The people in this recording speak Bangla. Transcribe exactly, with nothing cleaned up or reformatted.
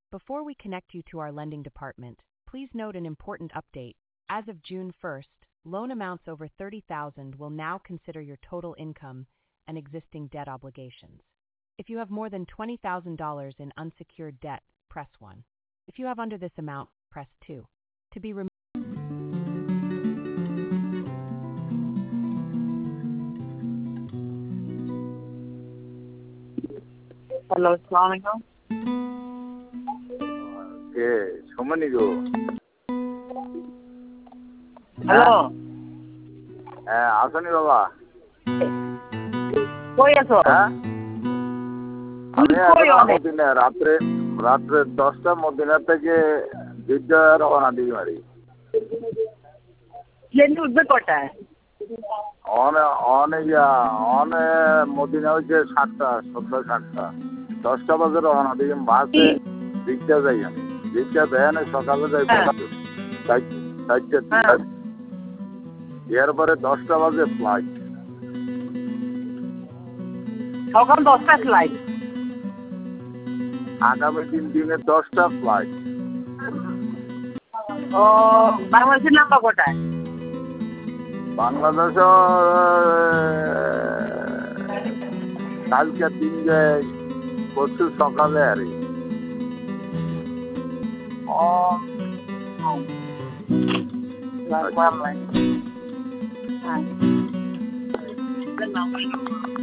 Before we connect you to our lending department, please note an important update. As of June first, loan amounts over thirty thousand dollars will now consider your total income and existing debt obligations. If you have more than twenty thousand dollars in unsecured debt, press one. If you have under this amount, press two. To be removed. Hello, Assalamualaikum. কে সমনি গো? হ্যালো, হ্যাঁ আসনি বাবা? কই আছো? হ্যাঁ আমি কই এখন অনেক? মদিনা রাত্রে রাত্রে দশটা মদিনা থেকে দুইটা রওনা দিই মারি। প্লেন উঠবে কটায়? অনে অনে অনে মদিনা হচ্ছে সাতটা সন্ধ্যা সাতটা দশটা বাজে রওনা দিই বাসে রিক্সা যাই আমি রিক্সা দেয় না সকালে যাই চারটে এরপরে দশটা বাজে ফ্লাইট সকাল দশটা ফ্লাইট। আগামী তিন দিনে দশটা ফ্লাইট। ও বাংলাদেশের নাম্বার কটায়? বাংলাদেশ কালকে তিন যায় পরশু সকালে আর ও